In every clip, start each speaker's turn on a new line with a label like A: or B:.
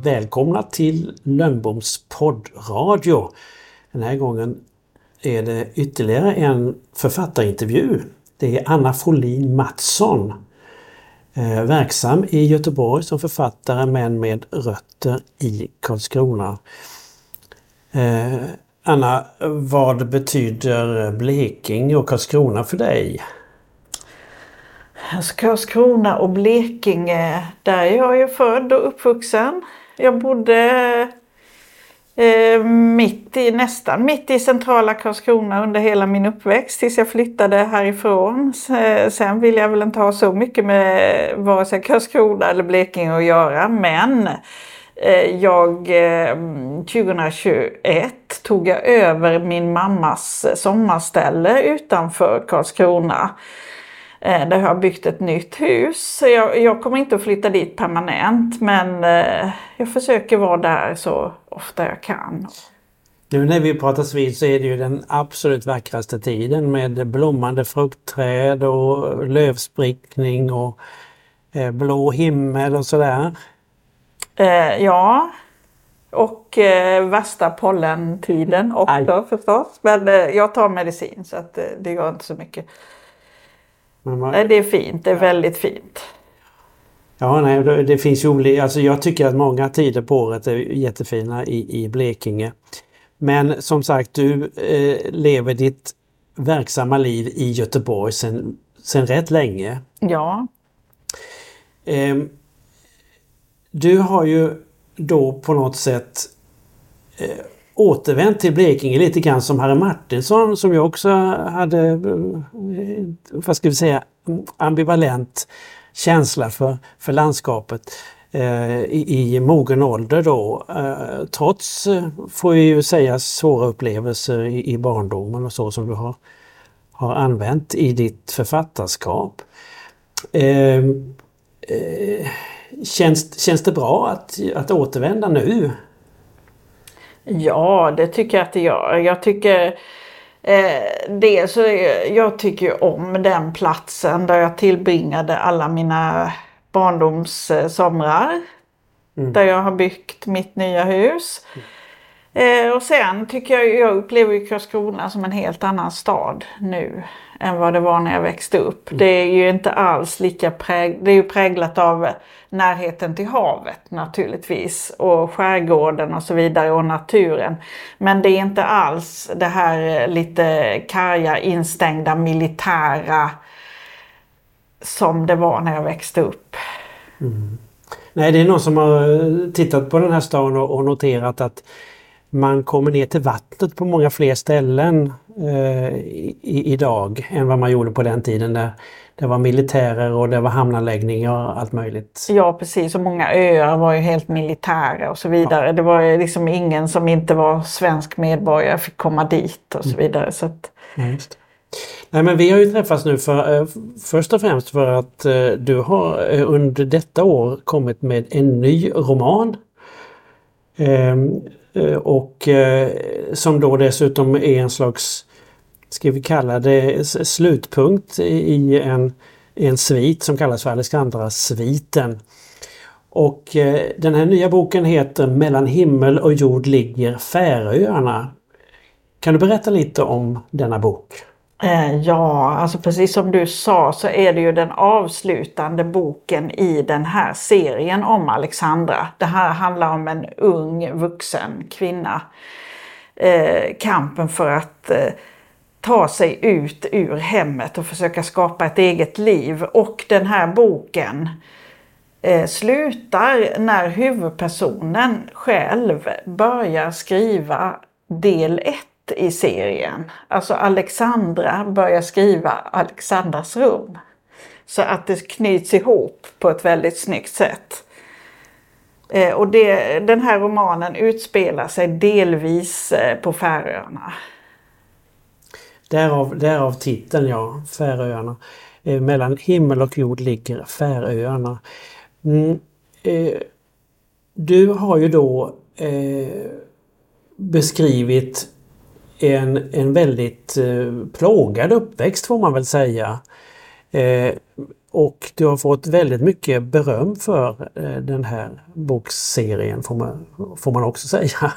A: välkomna till Lönnboms poddradio. Den här gången är det ytterligare en författarintervju. Det är Anna Folin Mattsson, verksam i Göteborg som författare men med rötter i Karlskrona. Anna, vad betyder Blekinge och Karlskrona för dig?
B: Alltså Karlskrona och Blekinge, där är jag ju född och uppvuxen. Jag bodde nästan mitt i centrala Karlskrona under hela min uppväxt tills jag flyttade härifrån. Sen vill jag väl inte ha så mycket med vare sig Karlskrona eller Blekinge att göra, men 2021 tog jag över min mammas sommarställe utanför Karlskrona. Där jag har byggt ett nytt hus. Jag kommer inte att flytta dit permanent, men jag försöker vara där så ofta jag kan.
A: Nu när vi pratas vid så är det ju den absolut vackraste tiden med blommande fruktträd och lövsprickning och blå himmel och sådär.
B: Ja, och värsta pollentiden också förstås. Men jag tar medicin så att det gör inte så mycket. Nej, det är fint. Det är väldigt fint.
A: Ja, nej, det finns ju olika. Alltså jag tycker att många tider på året är jättefina i Blekinge. Men som sagt, du lever ditt verksamma liv i Göteborg sen rätt länge.
B: Ja.
A: Du har ju då på något sätt återvänt till Blekinge lite grann som Harry Martinsson, som jag också hade, vad ska vi säga, ambivalent känsla för landskapet i mogen ålder då. Trots, får vi ju säga, svåra upplevelser i barndomen och så som du har använt i ditt författarskap. Känns det bra att återvända nu?
B: Ja, det tycker jag att det gör. Jag tycker jag tycker om den platsen där jag tillbringade alla mina barndomssomrar. Där jag har byggt mitt nya hus. Och sen tycker jag upplever Karlskrona som en helt annan stad nu än vad det var när jag växte upp. Det är ju inte alls lika det är ju präglat av närheten till havet naturligtvis och skärgården och så vidare och naturen. Men det är inte alls det här lite karga, instängda, militära som det var när jag växte upp.
A: Nej, det är någon som har tittat på den här staden och noterat att man kommer ner till vattnet på många fler ställen idag än vad man gjorde på den tiden där det var militärer och det var hamnanläggningar och allt möjligt.
B: Ja, precis. Och många öar var ju helt militära och så vidare. Ja. Det var ju liksom ingen som inte var svensk medborgare fick komma dit och så vidare. Så att...
A: Just. Nej, men vi har ju träffats nu först och främst för att du har under detta år kommit med en ny roman. Och som då dessutom är en slags, ska vi kalla det, slutpunkt i en svit som kallas för Alexandra-sviten. Och den här nya boken heter Mellan himmel och jord ligger Färöarna. Kan du berätta lite om denna bok?
B: Ja, alltså precis som du sa så är det ju den avslutande boken i den här serien om Alexandra. Det här handlar om en ung vuxen kvinna. Kampen för att ta sig ut ur hemmet och försöka skapa ett eget liv. Och den här boken slutar när huvudpersonen själv börjar skriva del 1 i serien. Alltså Alexandra börjar skriva Alexandras rum. Så att det knyts ihop på ett väldigt snyggt sätt. Och den här romanen utspelar sig delvis på Färöarna.
A: Därav titeln, ja, Färöarna. Mellan himmel och jord ligger Färöarna. Du har ju då beskrivit en väldigt plågad uppväxt får man väl säga. Och du har fått väldigt mycket beröm för den här bokserien får man också säga.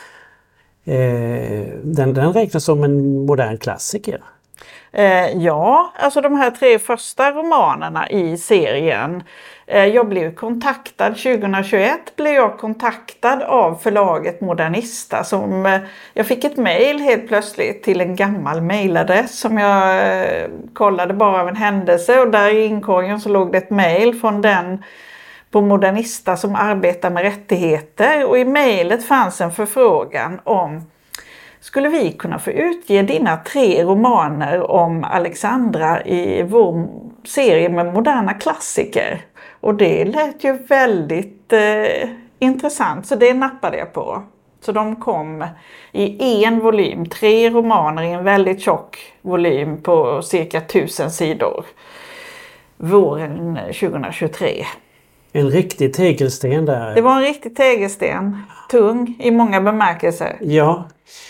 A: Den räknas som en modern klassiker.
B: Ja, alltså de här 3 första romanerna i serien. Jag blev kontaktad 2021 blev jag kontaktad av förlaget Modernista jag fick ett mejl helt plötsligt till en gammal mejladress som jag kollade bara av en händelse, och där i inkorgen så låg det ett mejl från den på Modernista som arbetar med rättigheter, och i mejlet fanns en förfrågan om: skulle vi kunna få utge dina 3 romaner om Alexandra i vår serie med moderna klassiker? Och det lät ju väldigt intressant, så det nappade jag på. Så de kom i en volym, 3 romaner i en väldigt tjock volym på cirka 1000 sidor. Våren 2023.
A: En riktig tegelsten där.
B: Det var en riktig tegelsten. Tung i många bemärkelser.
A: Ja.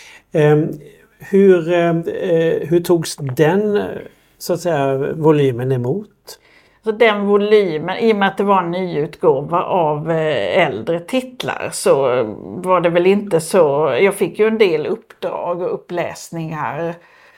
A: Hur togs den så att säga volymen emot?
B: Så den volymen, i och med att det var en nyutgåva av äldre titlar, så var det väl inte så. Jag fick ju en del uppdrag och uppläsningar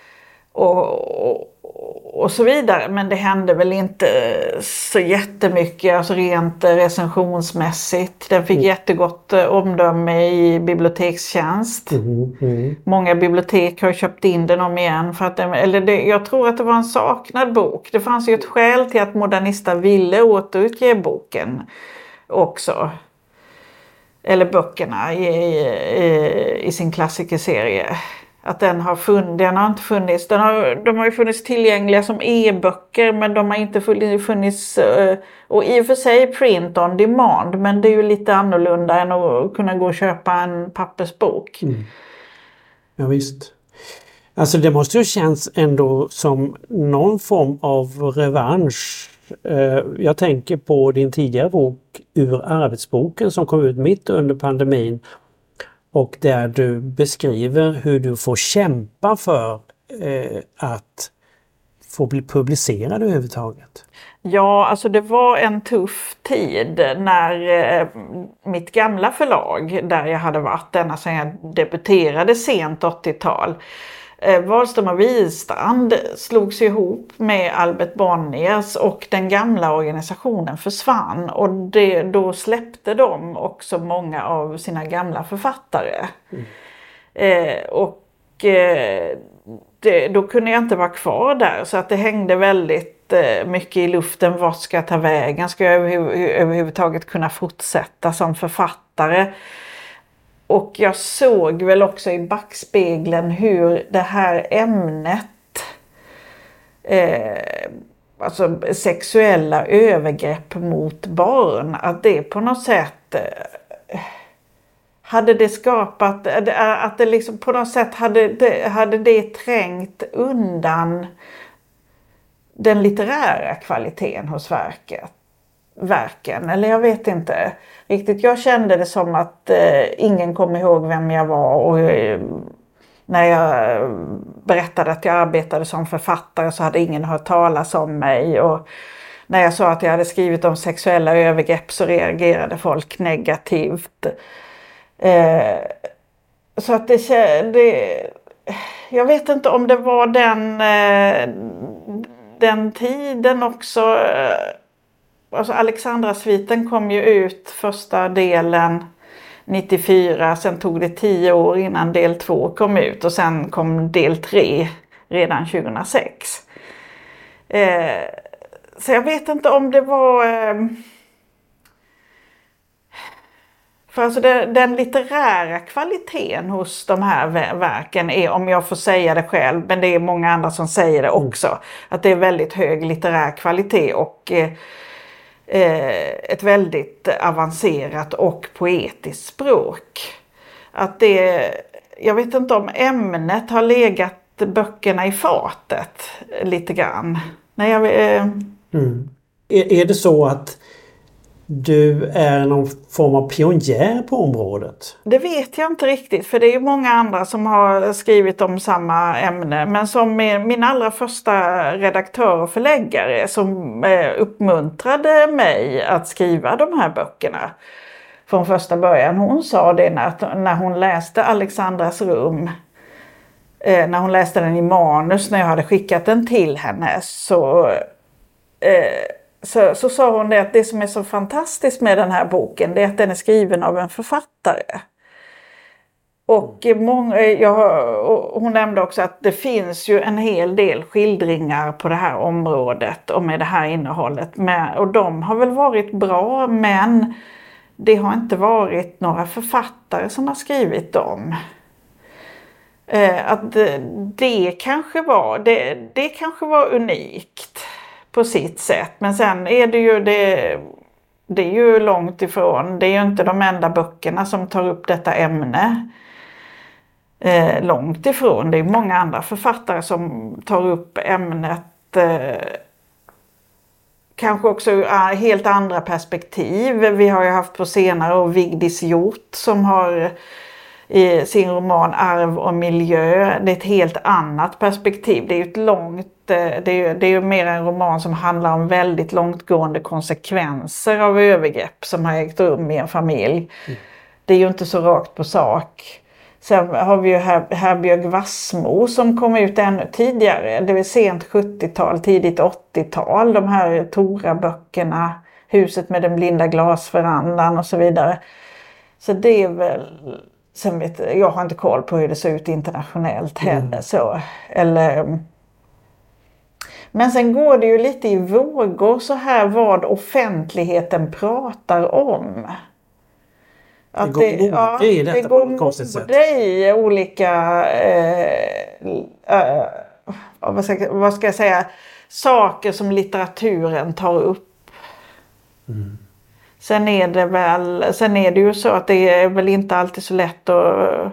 B: och så vidare, men det hände väl inte så jättemycket, alltså rent recensionsmässigt. Den fick jättegott omdöme i bibliotekstjänst. Många bibliotek har köpt in den om igen för att jag tror att det var en saknad bok. Det fanns ju ett skäl till att Modernista ville återutge boken också, eller böckerna i sin klassikerserie. Att den har inte funnits. De har ju funnits tillgängliga som e-böcker, men de har inte funnits, och i och för sig print on demand, men det är ju lite annorlunda än att kunna gå och köpa en pappersbok.
A: Ja visst. Alltså det måste ju känns ändå som någon form av revansch. Jag tänker på din tidigare bok Ur arbetsboken som kom ut mitt under pandemin. Och där du beskriver hur du får kämpa för att få bli publicerad överhuvudtaget.
B: Ja, alltså det var en tuff tid när mitt gamla förlag, där jag hade varit ända sedan jag debuterade sent 80-tal, Wahlström och Wistrand slogs ihop med Albert Bonniers och den gamla organisationen försvann, och då släppte de också många av sina gamla författare. Då kunde jag inte vara kvar där, så att det hängde väldigt mycket i luften. Vart ska jag ta vägen? Ska jag överhuvudtaget kunna fortsätta som författare? Och jag såg väl också i backspegeln hur det här ämnet, alltså sexuella övergrepp mot barn, att det på något sätt hade det skapat, att det liksom på något sätt hade det trängt undan den litterära kvaliteten hos verken, eller jag vet inte riktigt. Jag kände det som att ingen kom ihåg vem jag var, och när jag berättade att jag arbetade som författare så hade ingen hört talas om mig, och när jag sa att jag hade skrivit om sexuella övergrepp så reagerade folk negativt. Så att jag vet inte om det var den tiden också. Alltså Alexandra-sviten kom ju ut första delen 94, sen tog det 10 år innan del 2 kom ut, och sen kom del 3 redan 2006. Så jag vet inte om det var... För alltså den litterära kvaliteten hos de här verken är, om jag får säga det själv, men det är många andra som säger det också, att det är väldigt hög litterär kvalitet och ett väldigt avancerat och poetiskt språk. Att jag vet inte om ämnet har legat böckerna i fatet lite grann.
A: Är det så att du är någon form av pionjär på området?
B: Det vet jag inte riktigt, för det är ju många andra som har skrivit om samma ämne. Men som min allra första redaktör och förläggare som uppmuntrade mig att skriva de här böckerna från första början. Hon sa det när hon läste Alexandras rum. När hon läste den i manus, när jag hade skickat den till henne, så sa hon det att det som är så fantastiskt med den här boken, det är att den är skriven av en författare. Och hon nämnde också att det finns ju en hel del skildringar på det här området och med det här innehållet. Och de har väl varit bra, men det har inte varit några författare som har skrivit dem. Att det kanske var unikt på sitt sätt, men sen är det ju det är ju långt ifrån. Det är ju inte de enda böckerna som tar upp detta ämne. Långt ifrån. Det är många andra författare som tar upp ämnet kanske också ur helt andra perspektiv. Vi har ju haft på senare och Vigdis Hjorth som har i sin roman Arv och miljö. Det är ett helt annat perspektiv. Det är ju det är ju mer en roman som handlar om väldigt långtgående konsekvenser av övergrepp som har ägt rum i en familj. Det är ju inte så rakt på sak. Sen har vi ju Herbjörg Wassmo som kom ut ännu tidigare. Det var sent 70-tal, tidigt 80-tal. De här Tora-böckerna, Huset med den blinda glasverandan och så vidare. Så det är väl... Sen jag har inte koll på hur det ser ut internationellt heller. Så. Men sen går det ju lite i vågor så här vad offentligheten pratar om. Att det går mode i olika vad ska jag säga, saker som litteraturen tar upp. Sen är det ju så att det är väl inte alltid så lätt att...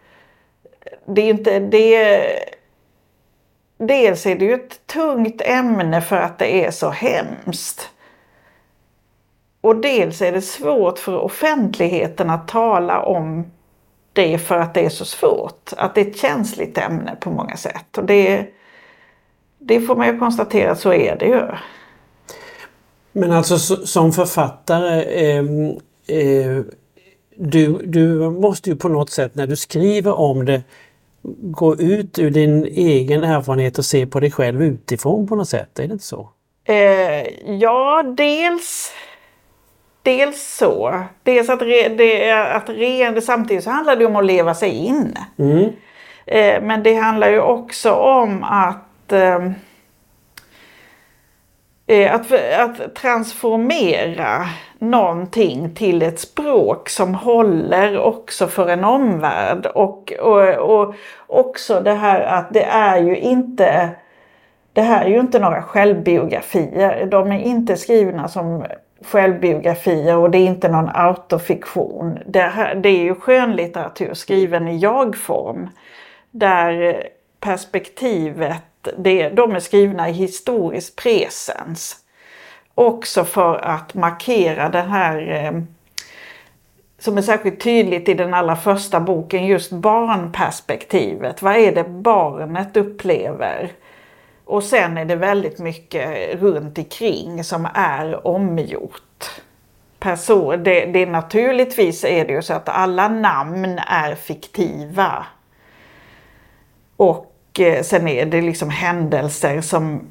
B: Dels är det ju ett tungt ämne för att det är så hemskt. Och dels är det svårt för offentligheten att tala om det för att det är så svårt. Att det är ett känsligt ämne på många sätt. Och det får man ju konstatera, så är det ju.
A: Men alltså som författare, du måste ju på något sätt när du skriver om det gå ut ur din egen erfarenhet och se på dig själv utifrån på något sätt, är det inte så?
B: Ja, dels så. Dels att samtidigt så handlar det om att leva sig in. Men det handlar ju också om att transformera någonting till ett språk som håller också för en omvärld. Och också det här att det här är ju inte några självbiografier. De är inte skrivna som självbiografier och det är inte någon autofiktion. Det är ju skönlitteratur skriven i jag-form. Där perspektivet, de är skrivna i historisk presens. Också för att markera den här, som är särskilt tydligt i den allra första boken, just barnperspektivet. Vad är det barnet upplever? Och sen är det väldigt mycket runt omkring som är omgjort. Det naturligtvis är det ju så att alla namn är fiktiva. Och sen är det liksom händelser som...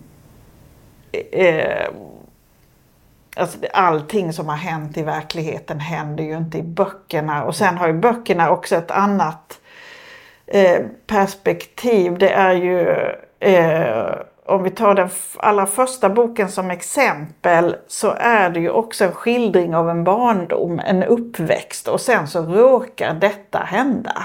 B: Alltså allting som har hänt i verkligheten händer ju inte i böckerna. Och sen har ju böckerna också ett annat perspektiv. Det är ju... om vi tar den allra första boken som exempel, så är det ju också en skildring av en barndom, en uppväxt, och sen så råkar detta hända.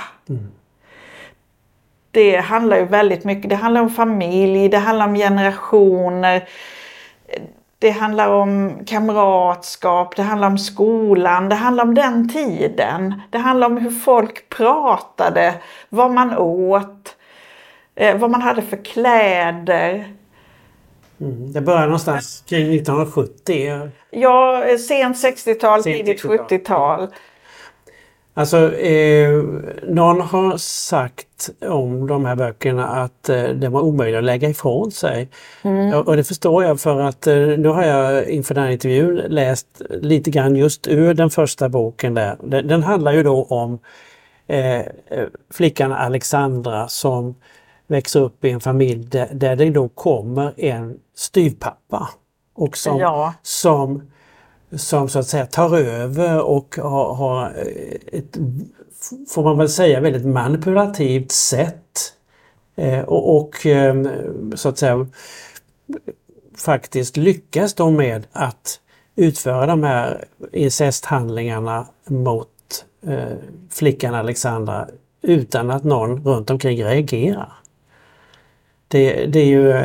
B: Det handlar ju väldigt mycket, det handlar om familj, det handlar om generationer, det handlar om kamratskap, det handlar om skolan, det handlar om den tiden, det handlar om hur folk pratade, vad man åt, vad man hade för kläder.
A: Det började någonstans kring 1970.
B: Ja, sent 60-tal, tidigt 70-tal.
A: Alltså, någon har sagt om de här böckerna att det var omöjligt att lägga ifrån sig. Och det förstår jag, för att nu har jag inför den här intervjun läst lite grann just ur den första boken där. Den handlar ju då om flickan Alexandra som växer upp i en familj där det då kommer en styvpappa och som så att säga tar över och har ett, får man väl säga, väldigt manipulativt sätt och så att säga faktiskt lyckas de med att utföra de här incesthandlingarna mot flickan Alexandra utan att någon runt omkring reagerar. Det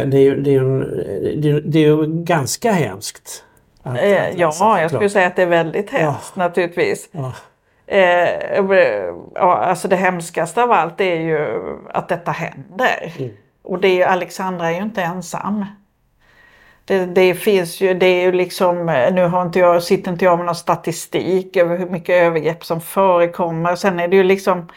A: är ju ganska hemskt.
B: Jag skulle säga att det är väldigt hemskt naturligtvis.
A: Ja.
B: Alltså det hemskaste av allt är ju att detta händer. Och det är ju, Alexandra är ju inte ensam. Det finns ju, det är ju liksom, nu sitter inte jag med någon statistik över hur mycket övergrepp som förekommer. Sen är det ju liksom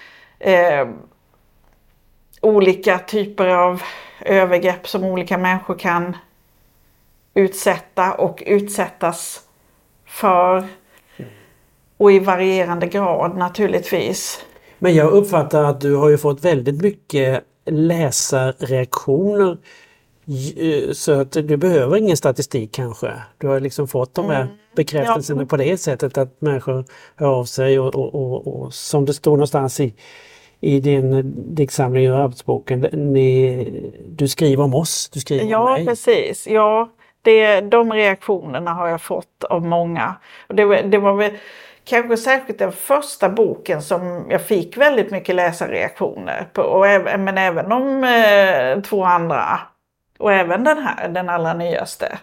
B: olika typer av övergrepp som olika människor kan utsätta och utsättas för. Och i varierande grad naturligtvis.
A: Men jag uppfattar att du har ju fått väldigt mycket läsarreaktioner. Så att du behöver ingen statistik kanske. Du har liksom fått de här bekräftelserna på det sättet att människor hör av sig och som det står någonstans i din diktsamling och arbetsboken, du skriver om oss, du skriver om mig.
B: Precis. Ja, de reaktionerna har jag fått av många. Och det var väl kanske särskilt den första boken som jag fick väldigt mycket läsarreaktioner på. Men även de två andra. Och även den allra nyaste.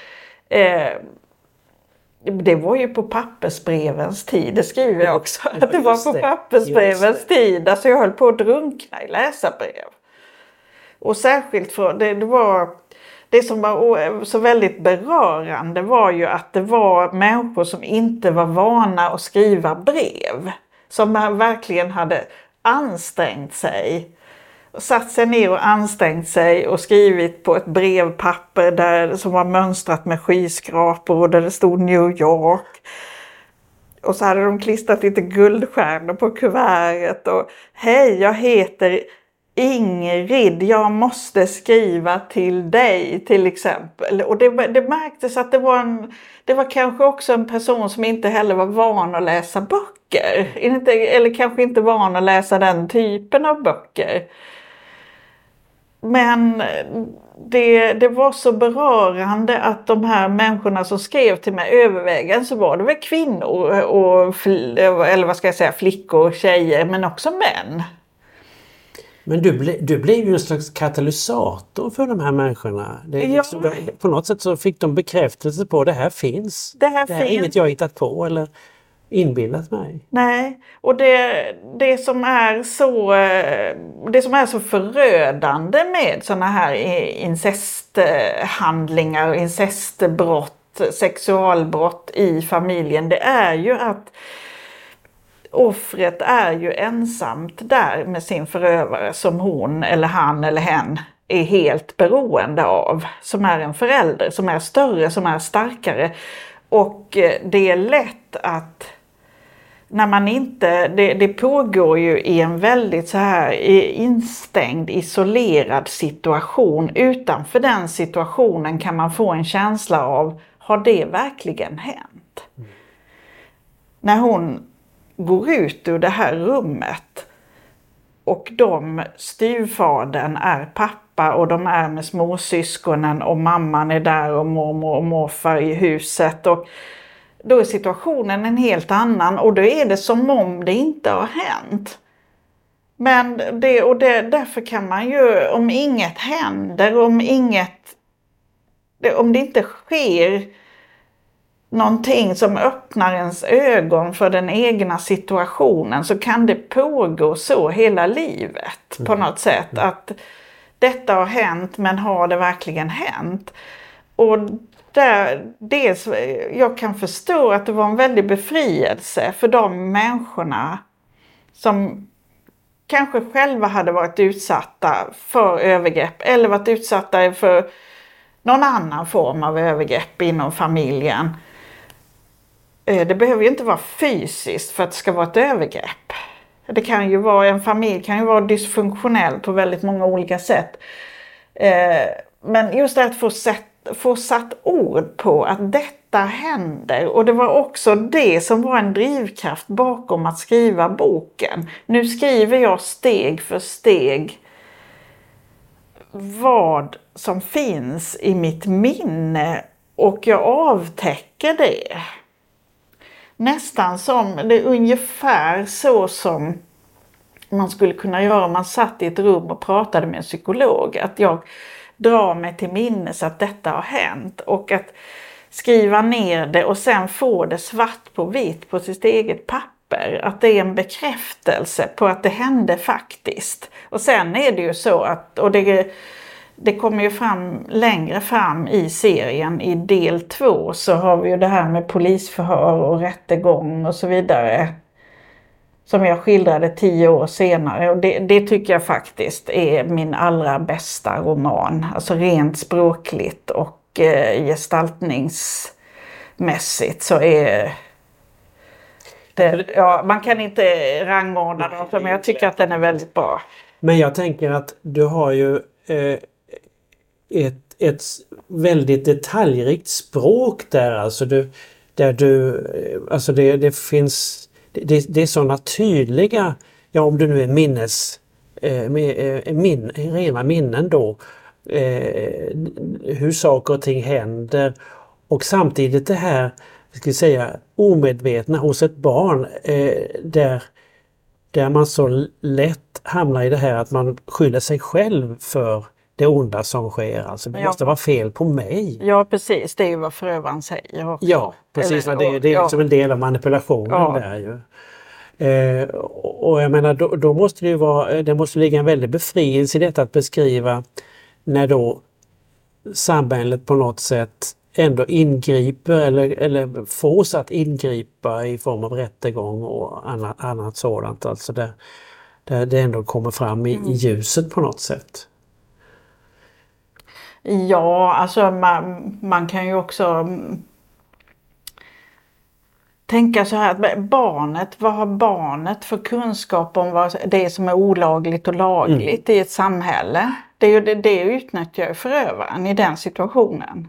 B: Det var ju på pappersbrevens tid, det skriver jag också. Det var på pappersbrevens tid, alltså jag höll på att drunkna i läsarbrev. Och särskilt för det som var så väldigt berörande var ju att det var människor som inte var vana att skriva brev. Som verkligen hade ansträngt sig. Satt sig ner och ansträngt sig och skrivit på ett brevpapper som var mönstrat med skyskrapor och där det stod New York. Och så hade de klistrat lite guldstjärnor på kuvertet och hej, jag heter Ingrid, jag måste skriva till dig till exempel. Och det märktes att det var kanske också en person som inte heller var van att läsa böcker. Eller kanske inte van att läsa den typen av böcker. Men det var så berörande att de här människorna som skrev till mig, övervägande så var det väl kvinnor eller vad ska jag säga, flickor och tjejer, men också män.
A: Men du blev ju en slags katalysator för de här människorna. På något sätt så fick de bekräftelse på att det här finns. Det här är inget jag hittat på eller inbillat mig. Nej, och det som är så förödande med såna här incesthandlingar och incestbrott, sexualbrott i familjen, det är ju att offret är ju ensamt där med sin förövare som hon eller han eller hen är helt beroende av. Som är en förälder, som är större, som är starkare. Och det är lätt att när man inte, det pågår ju i en väldigt så här instängd, isolerad situation. Utanför den situationen kan man få en känsla av, har det verkligen hänt? När hon går ut ur det här rummet och styvfadern är pappa och de är med småsyskonen och mamman är där och mormor och morfar i huset, och då är situationen en helt annan och då är det som om det inte har hänt. Men därför kan man ju, om inget händer, om det inte sker någonting som öppnar ens ögon för den egna situationen, så kan det pågå så hela livet på något sätt. Att
B: detta har hänt, men har det verkligen hänt? Och jag kan förstå att det var en väldig befrielse för de människorna som kanske själva hade varit utsatta för övergrepp eller varit utsatta för någon annan form av övergrepp inom familjen. Det behöver ju inte vara fysiskt för att det ska vara ett övergrepp. Det kan ju vara, en familj kan ju vara dysfunktionell på väldigt många olika sätt. Men just det att få satt ord på att detta händer. Och det var också det som var en drivkraft bakom att skriva boken. Nu skriver jag steg för steg vad som finns i mitt minne. Och jag avtäcker det. Nästan som, det är ungefär så som man skulle kunna göra om man satt i ett rum och pratade med en psykolog. Att jag drar mig till minnes att detta har hänt. Och att skriva ner det och sen få det svart på vitt på sitt eget papper. Att det är en bekräftelse på att det hände faktiskt. Och sen är det ju så att, och det kommer ju fram längre fram i serien, i del 2 så har vi ju det här med polisförhör och rättegång och så vidare. Som jag skildrade 10 år senare, och det tycker jag faktiskt är min allra bästa roman. Alltså rent språkligt och gestaltningsmässigt så är det, ja, man kan inte rangordna dem, men jag tycker att den är väldigt bra.
A: Men jag tänker att du har ju ett väldigt detaljrikt språk där, alltså det finns, det är sådana tydliga, ja om du nu är rena minnen då, hur saker och ting händer, och samtidigt det här, ska vi säga, omedvetna hos ett barn, där man så lätt hamnar i det här att man skyller sig själv för det onda som sker. Alltså det måste vara fel på mig.
B: Ja, precis. Det är ju vad förövaren säger också.
A: Ja, precis. Det är liksom en del av manipulationen där ju. Och jag menar, då måste det måste ligga en väldig befrielse i detta att beskriva när då samhället på något sätt ändå ingriper eller fås att ingripa i form av rättegång och annat sådant. Alltså där det ändå kommer fram i ljuset på något sätt.
B: Ja, alltså man kan ju också tänka så här att vad har barnet för kunskap om vad det är som är olagligt och lagligt i ett samhälle? Det utnyttjar ju förövaren i den situationen.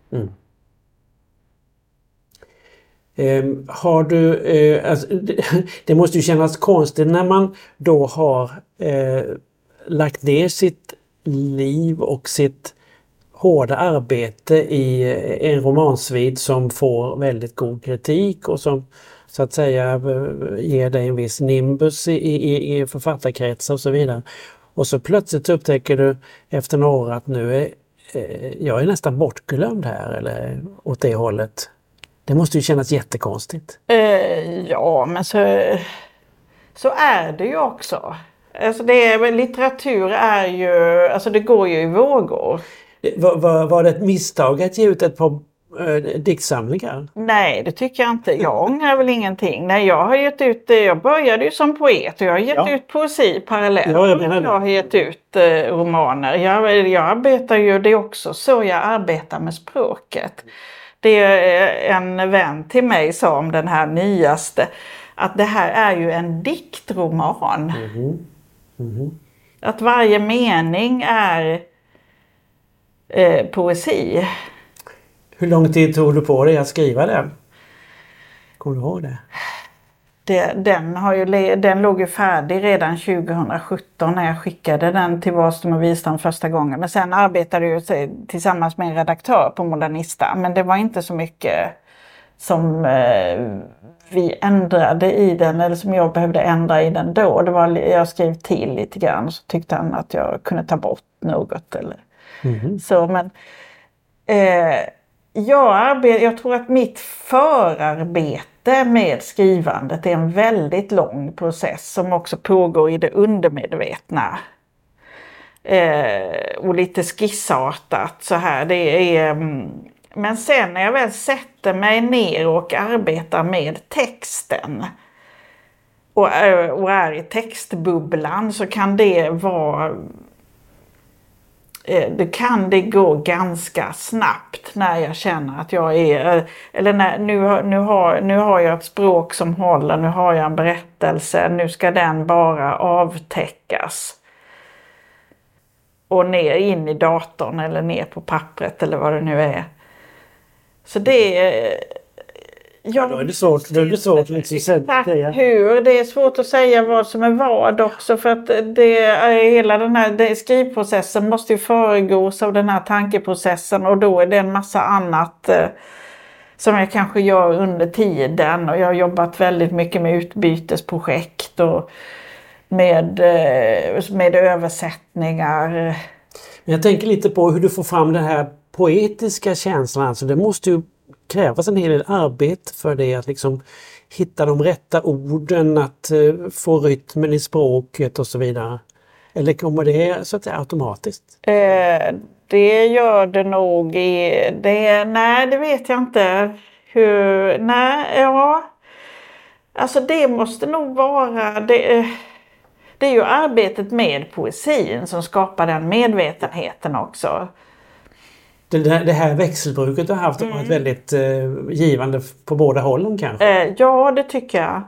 A: Har du, alltså, det måste ju kännas konstigt när man då har lagt ner sitt liv och sitt hårda arbete i en romansvid som får väldigt god kritik och som så att säga ger dig en viss nimbus i författarkretsar och så vidare. Och så plötsligt upptäcker du efter några år att nu är jag är nästan bortglömd här, eller åt det hållet. Det måste ju kännas jättekonstigt.
B: Ja, men så är det ju också. Alltså litteratur är ju, alltså det går ju i vågor.
A: Var det ett misstag att ge ut ett par diktsamlingar?
B: Nej, det tycker jag inte. Jag ångrar väl ingenting. Nej, jag har gett ut, jag började ju som poet och jag har gett ut poesi parallellt.
A: Ja, jag
B: har gett ut romaner. Jag arbetar ju, det är också så jag arbetar med språket. Det en vän till mig sa om den här nyaste, att det här är ju en diktroman. Att varje mening är poesi.
A: Hur lång tid tog du på dig att skriva den? Kommer du ihåg det?
B: Den låg ju färdig redan 2017 när jag skickade den till Wahlström och Wistam första gången. Men sen arbetade jag tillsammans med en redaktör på Modernista. Men det var inte så mycket som vi ändrade i den, eller som jag behövde ändra i den då. Jag skrev till lite grann, så tyckte han att jag kunde ta bort något. Eller. Så, men jag tror att mitt förarbete med skrivandet är en väldigt lång process som också pågår i det undermedvetna. Och lite skissartat så här. Det är, men sen när jag väl sätter mig ner och arbetar med texten och är i textbubblan, så kan det vara... Det gå ganska snabbt när jag känner att jag är... Eller nu har jag ett språk som håller, nu har jag en berättelse, nu ska den bara avtäckas. Och ner in i datorn eller ner på pappret eller vad det nu är. Så det är...
A: Ja, då är det svårt. Det är svårt
B: det är svårt att säga vad som är vad också, för att hela den här skrivprocessen måste ju föregås av den här tankeprocessen, och då är det en massa annat som jag kanske gör under tiden, och jag har jobbat väldigt mycket med utbytesprojekt och med översättningar.
A: Men jag tänker lite på hur du får fram den här poetiska känslan, alltså det måste ju krävas en hel del arbete för det, att liksom hitta de rätta orden, att få rytmen i språket och så vidare. Eller kommer det så att säga automatiskt?
B: Det gör det nog. Nej, det vet jag inte. Alltså det måste nog vara... Det är ju arbetet med poesin som skapar den medvetenheten också.
A: Det här växelbruket har haft varit väldigt givande på båda hållen kanske?
B: Ja, det tycker jag.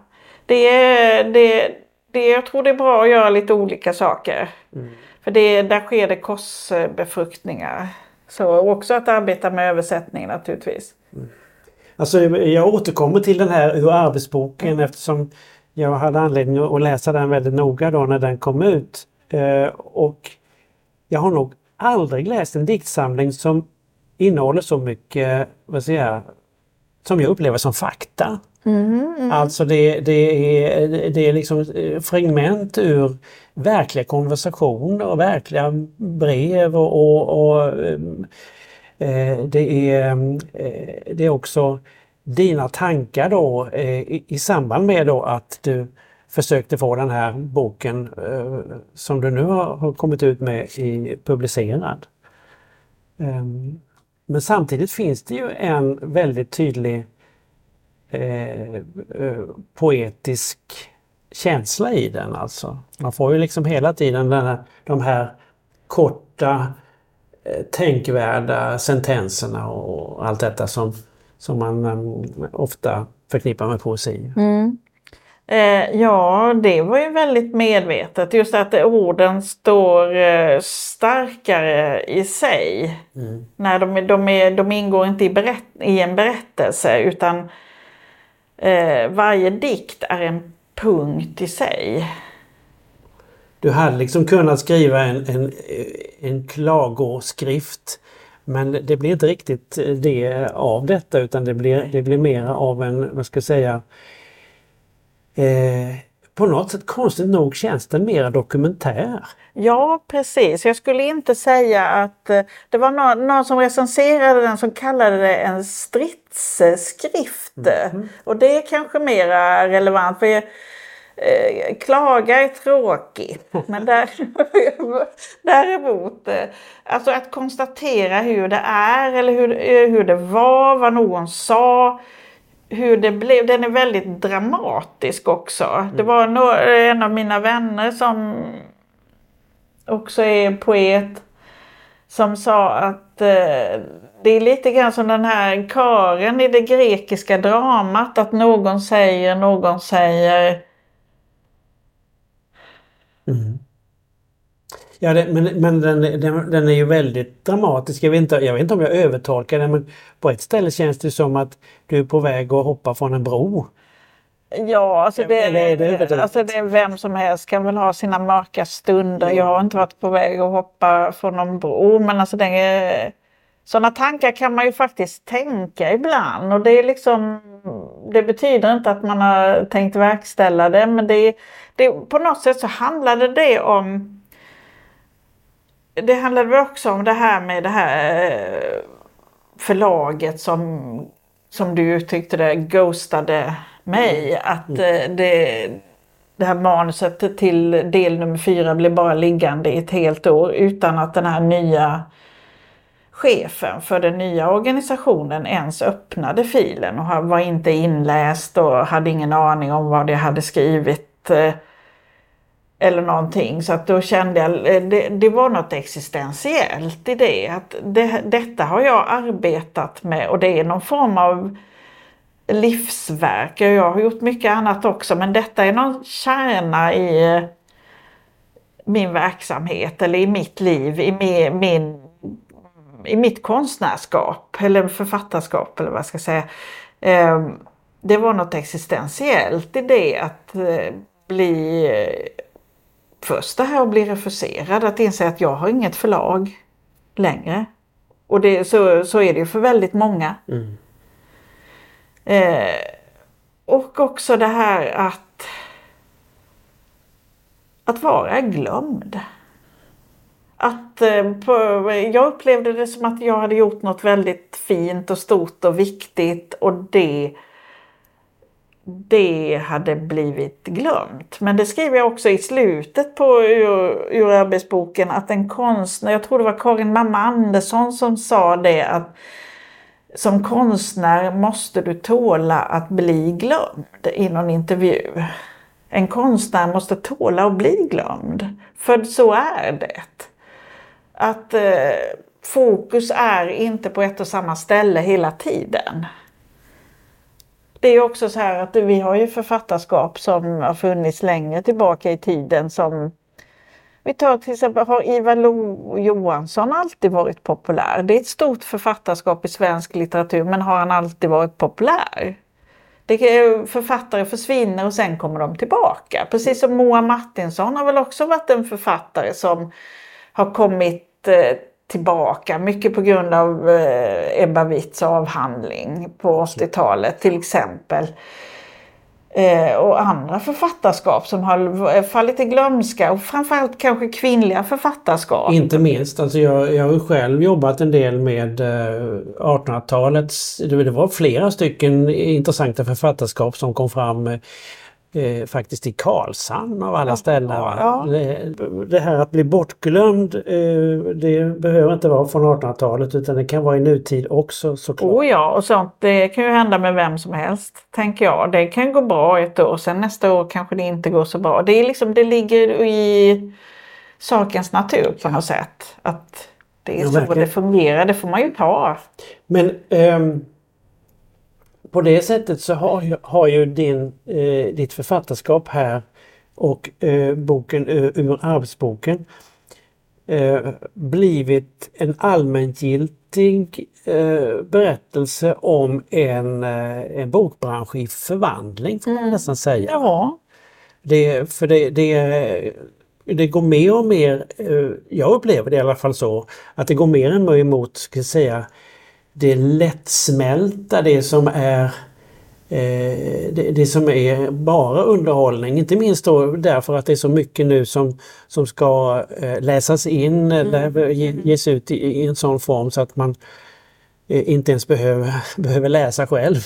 B: Jag tror det är bra att göra lite olika saker. För där sker det korsbefruktningar. Så också att arbeta med översättning naturligtvis.
A: Alltså jag återkommer till den här ur arbetsboken eftersom jag hade anledning att läsa den väldigt noga då när den kom ut. Och jag har nog aldrig läst en diktsamling som innehåller så mycket, som jag upplever som fakta. Alltså det är liksom fragment ur verkliga konversationer och verkliga brev och det är också dina tankar då i samband med då att du försökte få den här boken som du nu har kommit ut med publicerad. Men samtidigt finns det ju en väldigt tydlig poetisk känsla i den alltså. Man får ju liksom hela tiden de här korta tänkvärda sentenserna och allt detta som man ofta förknippar med poesi.
B: Ja, det var ju väldigt medvetet. Just att orden står starkare i sig. När de ingår inte i en berättelse, utan varje dikt är en punkt i sig.
A: Du hade liksom kunnat skriva en klagoskrift, men det blir inte riktigt det av detta, utan det blir mer av en, vad ska jag säga, på något sätt konstigt nog känns den mer dokumentär.
B: Ja, precis. Jag skulle inte säga att det var någon som recenserade den som kallade det en stridsskrift. Och det är kanske mer relevant, för klaga är tråkig. Men däremot, alltså att konstatera hur det är eller hur det var, vad någon sa, hur det blev. Den är väldigt dramatisk också. Det var en av mina vänner som också är poet som sa att det är lite grann som den här kören i det grekiska dramat, att någon säger.
A: Ja, men den är ju väldigt dramatisk. Jag vet inte om jag övertolkar den, men på ett ställe känns det som att du är på väg att hoppa från en bro.
B: Ja, alltså vem som helst kan väl ha sina mörka stunder. Jag har inte varit på väg att hoppa från någon bro, men alltså sådana tankar kan man ju faktiskt tänka ibland, och det är liksom, det betyder inte att man har tänkt verkställa det, men det på något sätt så handlade det om. Det handlade också om det här med det här förlaget som du uttryckte det, ghostade mig. Att det här manuset till del nummer 4 blev bara liggande i ett helt år utan att den här nya chefen för den nya organisationen ens öppnade filen och var inte inläst och hade ingen aning om vad det hade skrivit eller någonting. Så att då kände jag det var något existentiellt i det. Att detta har jag arbetat med och det är någon form av livsverk. Jag har gjort mycket annat också, men detta är någon kärna i min verksamhet eller i mitt liv, i mitt konstnärskap eller författarskap eller vad jag ska säga. Det var något existentiellt i det att bli först det här att bli refuserad, att inse att jag har inget förlag längre. Och så är det ju för väldigt många. Och också det här att vara glömd. Jag upplevde det som att jag hade gjort något väldigt fint och stort och viktigt och det hade blivit glömt. Men det skriver jag också i slutet på ur arbetsboken att en konstnär, jag tror det var Karin Mamma Andersson som sa det, att som konstnär måste du tåla att bli glömd i någon intervju. En konstnär måste tåla att bli glömd. För så är det. Att fokus är inte på ett och samma ställe hela tiden. Det är också så här att vi har ju författarskap som har funnits längre tillbaka i tiden. Som vi tar till exempel, har Ivar Lo-Johansson alltid varit populär? Det är ett stort författarskap i svensk litteratur, men har han alltid varit populär? Författare försvinner och sen kommer de tillbaka. Precis som Moa Martinsson har väl också varit en författare som har kommit tillbaka. Mycket på grund av Ebba Witts avhandling på 80-talet till exempel. Och andra författarskap som har fallit i glömska och framförallt kanske kvinnliga författarskap.
A: Inte minst, alltså jag har ju själv jobbat en del med 1800-talets, det var flera stycken intressanta författarskap som kom fram faktiskt i Karlshamn av alla ställen.
B: Ja.
A: Det här att bli bortglömd, det behöver inte vara från 1800-talet utan det kan vara i nutid också såklart.
B: Oh ja, och sånt det kan ju hända med vem som helst, tänker jag. Det kan gå bra ett år, sen nästa år kanske det inte går så bra. Det är liksom, det ligger i sakens natur på något sätt. Att det är så det fungerar, det får man ju ta.
A: Men på det sättet så har ju ditt författarskap här och boken ur arbetsboken blivit en allmängiltig berättelse om en bokbransch i förvandling, får man nästan säga.
B: Ja.
A: Det går mer och mer, jag upplever det i alla fall så, att det går mer och mer emot, ska jag säga, det lättsmälta, det som är bara underhållning. Inte minst då därför att det är så mycket nu som ska läsas in eller ges ut i en sån form så att man inte ens behöver läsa själv.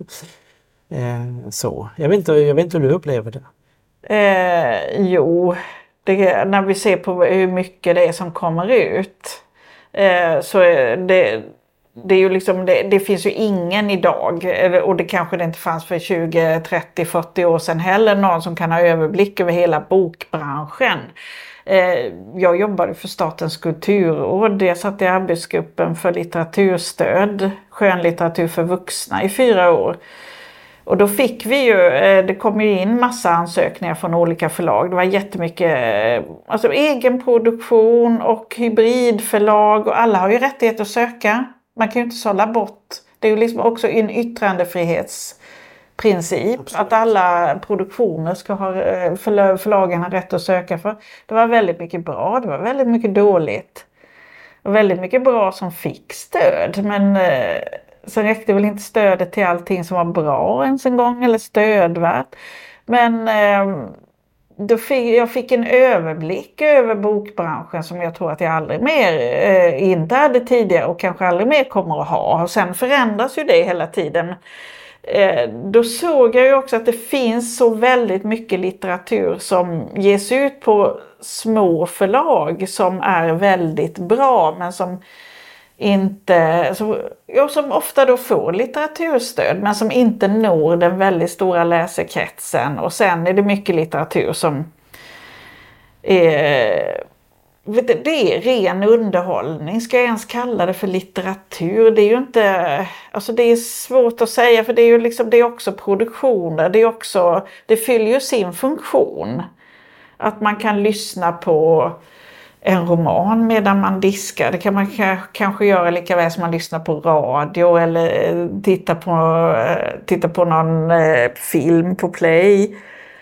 A: Så. Jag vet inte hur du upplever det.
B: Jo, när vi ser på hur mycket det är som kommer ut så det är ju liksom, det finns ju ingen idag, och det kanske det inte fanns för 20, 30, 40 år sedan heller, någon som kan ha överblick över hela bokbranschen. Jag jobbade för Statens kulturråd, jag satt i arbetsgruppen för litteraturstöd, skönlitteratur för vuxna i 4 år. Och då fick vi ju, det kom ju in massa ansökningar från olika förlag. Det var jättemycket, alltså egenproduktion och hybridförlag, och alla har ju rättighet att söka. Man kan ju inte sålla bort. Det är ju liksom också en yttrandefrihetsprincip. Absolut. Att alla produktioner ska ha, förlagen har rätt att söka för. Det var väldigt mycket bra, det var väldigt mycket dåligt. Och väldigt mycket bra som fick stöd, men så räckte väl inte stödet till allting som var bra ens en gång eller stödvärt. Men jag fick en överblick över bokbranschen som jag tror att jag aldrig mer inte hade tidigare och kanske aldrig mer kommer att ha. Och sen förändras ju det hela tiden. Då såg jag ju också att det finns så väldigt mycket litteratur som ges ut på små förlag som är väldigt bra men som inte, som ofta då får litteraturstöd men som inte når den väldigt stora läsekretsen. Och sen är det mycket litteratur som det är ren underhållning. Ska jag ens kalla det för litteratur? Det är ju inte, alltså det är svårt att säga för det är ju liksom, det är också produktioner, det fyller ju sin funktion. Att man kan lyssna på en roman medan man diskar. Det kan man kanske göra lika väl som man lyssnar på radio eller titta på någon film på Play.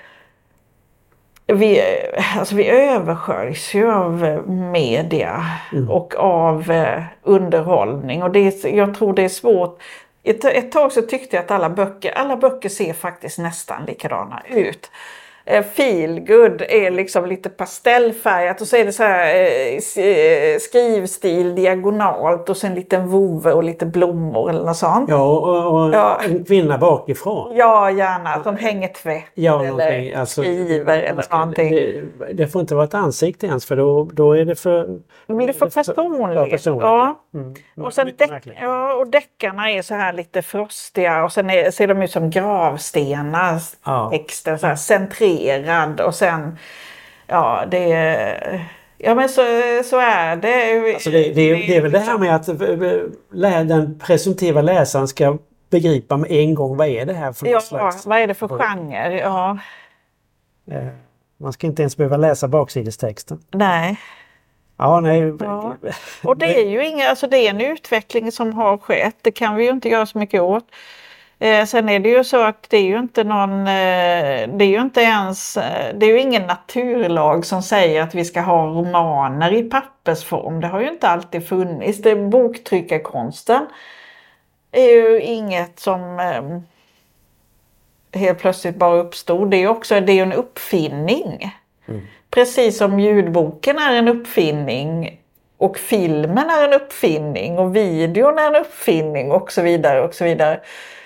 B: Vi översköljs ju av media och av underhållning. Och jag tror det är svårt. Ett tag så tyckte jag att alla böcker ser faktiskt nästan likadana ut. Feel good är liksom lite pastellfärgat och så är det så här skrivstil diagonalt och sen en liten vove och lite blommor eller något sånt.
A: Ja, och en kvinna bakifrån.
B: Ja, gärna. Som hänger tvätt eller skriver eller någonting.
A: Det får inte vara ett ansikte ens för då är det för...
B: Men det är för personligt. Ja. Och sen och deckarna är så här lite frostiga och sen ser de ut som gravstenar. Ja. Texten så här centrerad och sen men så är det.
A: Alltså det är väl det här med att den presumtiva läsaren ska begripa med en gång vad är det här för något slags...
B: vad är det för genre? Ja.
A: Man ska inte ens behöva läsa baksidestexten.
B: Nej.
A: Ja, nej.
B: Ja. Och det är ju det är en utveckling som har skett. Det kan vi ju inte göra så mycket åt. Sen är det ju så att det är ju ingen naturlag som säger att vi ska ha romaner i pappersform. Det har ju inte alltid funnits. Boktryckarkonsten är ju inget som helt plötsligt bara uppstod. Det är ju en uppfinning. Precis som ljudboken är en uppfinning och filmen är en uppfinning och videon är en uppfinning och så vidare och så vidare.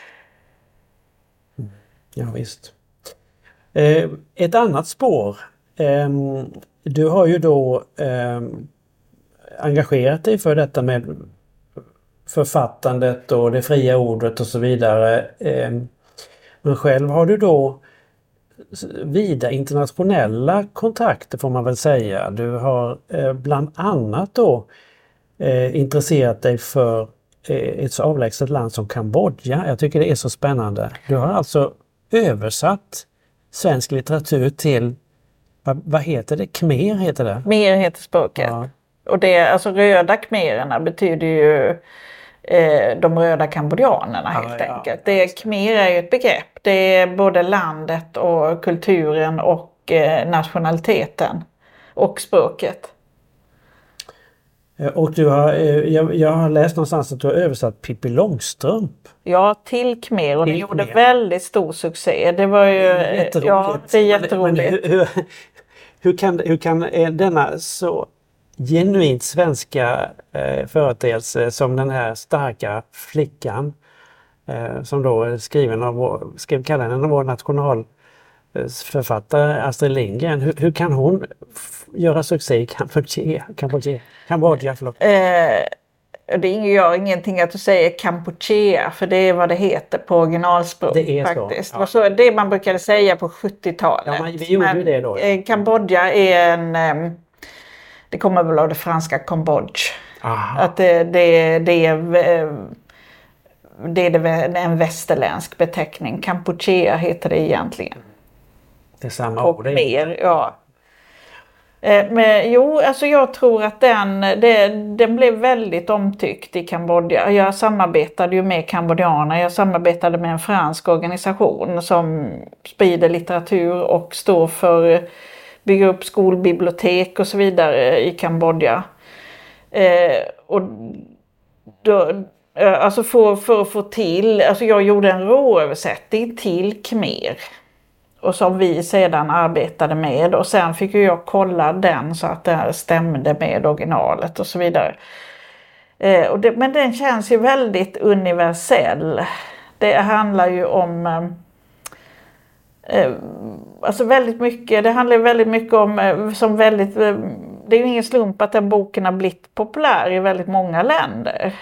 A: Ja, visst. Ett annat spår. Du har ju då engagerat dig för detta med författandet och det fria ordet och så vidare. Men själv har du då vida internationella kontakter får man väl säga. Du har bland annat då intresserat dig för ett så avlägset land som Kambodja. Jag tycker det är så spännande. Du har alltså översatt svensk litteratur till, vad heter det? Khmer heter det?
B: Khmer heter språket. Ja. Och röda khmererna betyder ju de röda kambodjanerna helt enkelt. Khmer är ju ett begrepp. Det är både landet och kulturen och nationaliteten och språket.
A: Och jag har läst någonstans att du har översatt Pippi Långstrump.
B: Ja, till khmer och det gjorde väldigt stor succé. Det var ju jätteroligt. Ja, det är jätteroligt.
A: Men hur kan denna så genuint svenska företeelse som den här starka flickan som då är skriven av ska vi kalla henne vår nationalförfattare Astrid Lindgren. Hur kan hon göra succé i Kambodja?
B: Det gör ingenting att du säger Kampuchea för det är vad det heter på originalspråk faktiskt. Ja. Så det man brukade säga på 70-talet.
A: Ja, vi gjorde ju det då. Ja.
B: Kambodja är det kommer väl av det franska Cambodge. Att det är en västerländsk beteckning. Kampuchea heter det egentligen.
A: Det är samma
B: och
A: ord.
B: Mer, ja. Men jag tror att den blev väldigt omtyckt i Kambodja. Jag samarbetade ju med kambodjaner. Jag samarbetade med en fransk organisation som sprider litteratur och står för bygga upp skolbibliotek och så vidare i Kambodja. Och då, för att få till, jag gjorde en råöversättning till khmer. Och som vi sedan arbetade med och sen fick jag kolla den så att det stämde med originalet och så vidare. Men den känns ju väldigt universell. Det handlar ju om alltså väldigt mycket, det handlar väldigt mycket om som väldigt, det är ju ingen slump att den boken har blivit populär i väldigt många länder.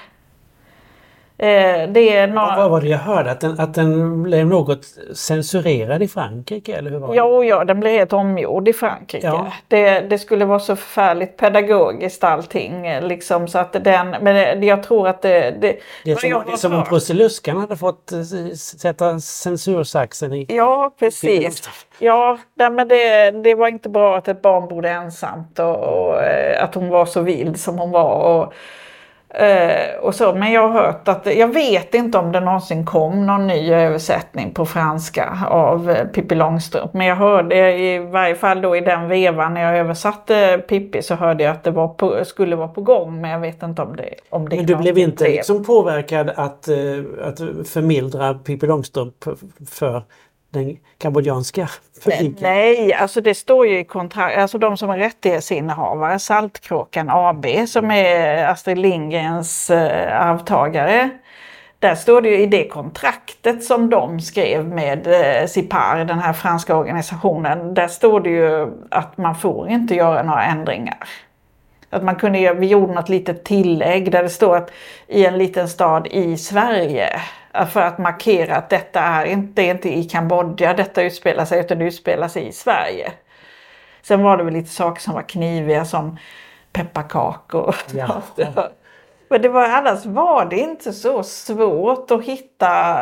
B: Det är
A: Vad var det jag hörde? Att den blev något censurerad i Frankrike? Eller hur var det?
B: Ja, den blev helt omgjord i Frankrike.
A: Ja.
B: Det skulle vara så förfärligt pedagogiskt allting. Liksom, så att men jag tror att det
A: är som om Prussiluskan hade fått sätta censursaxen i.
B: Ja, precis. Ja, men det var inte bra att ett barn bodde ensamt och att hon var så vild som hon var. Och så, men jag har hört att, jag vet inte om det någonsin kom någon ny översättning på franska av Pippi Långstrump, men jag hörde i varje fall då i den vevan när jag översatte Pippi, så hörde jag att det skulle vara på gång, men jag vet inte om det
A: men du blev inte liksom påverkad att förmildra Pippi Långstrump för den kambodjanska publiken?
B: Nej, alltså det står ju i kontrakt, alltså de som är rättighetsinnehavare, Saltkråkan AB, som är Astrid Lindgrens arvtagare. Där står det ju i det kontraktet som de skrev med SIPAR, den här franska organisationen, där står det ju att man får inte göra några ändringar. Att vi gjorde något litet tillägg där det står att i en liten stad i Sverige, för att markera att detta är inte i Kambodja, detta utspelar sig, utan det utspelar sig i Sverige. Sen var det väl lite saker som var kniviga, som pepparkakor.
A: Ja.
B: Men annars var det inte så svårt att hitta